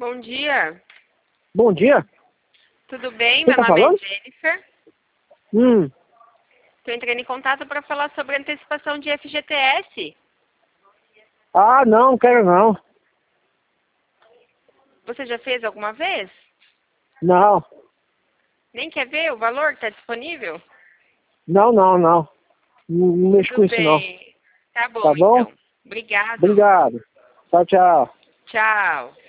Bom dia. Bom dia. Tudo bem? Quem Meu tá nome falando? é Jennifer. Hum. Estou entrando em contato para falar sobre antecipação de FGTS. Ah, não quero não. Você já fez alguma vez? Não. Nem quer ver o valor que está disponível? Não. Não mexo Tudo com isso não. bem. Tá Tá bom, bom? então. Obrigado. Obrigado. Tchau, tchau. Tchau.